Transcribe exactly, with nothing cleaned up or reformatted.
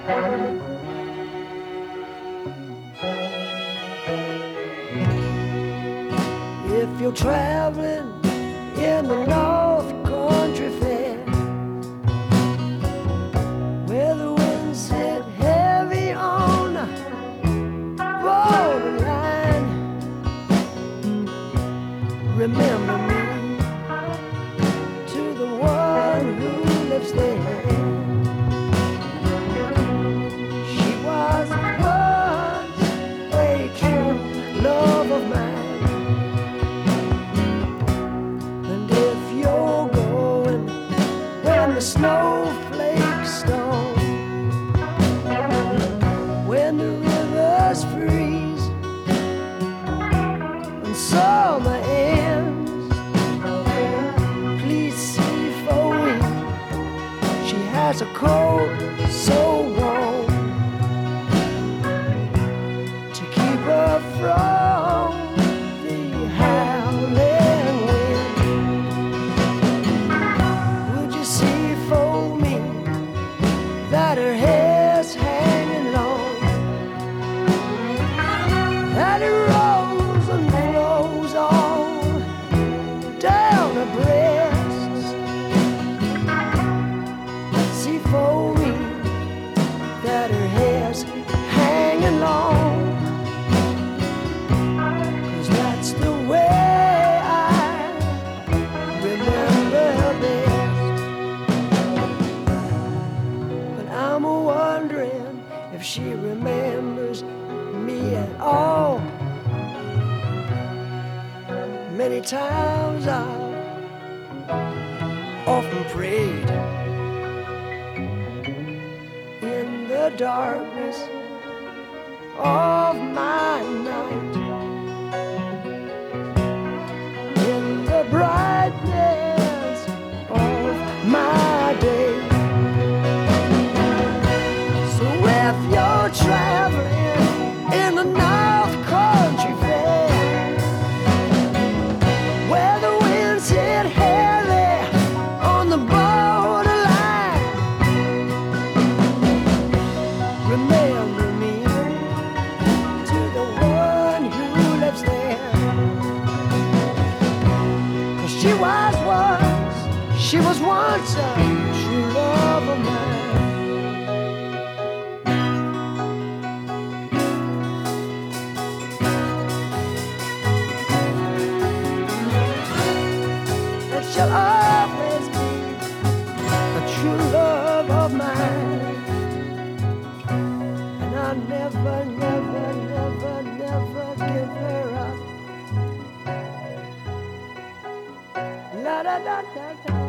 If you're traveling in the North Country Fair, where the winds hit heavy on the borderline, remember me to the one who lives there. She was once a true love of mine. The snowflakes stone, when the rivers freeze and summer ends, please see for me she has a coat so warm to keep her from the howling wind. Would you see for me that her hair's hanging long, that it rolls and flows on down her breasts? See for me that her hair's hanging long, 'cause that's the way I remember her best. I'm wondering if she remembers me at all. Many times I've often prayed in the darkness of my night, in the brightness of my day. If you're traveling in the North Country Fair, where the winds hit heavy on the borderline, remember me to the one who lives there. 'Cause she was once, she was once a true love of mine. She'll always be a true love of mine, and I'll never, never, never, never give her up. La da da da da.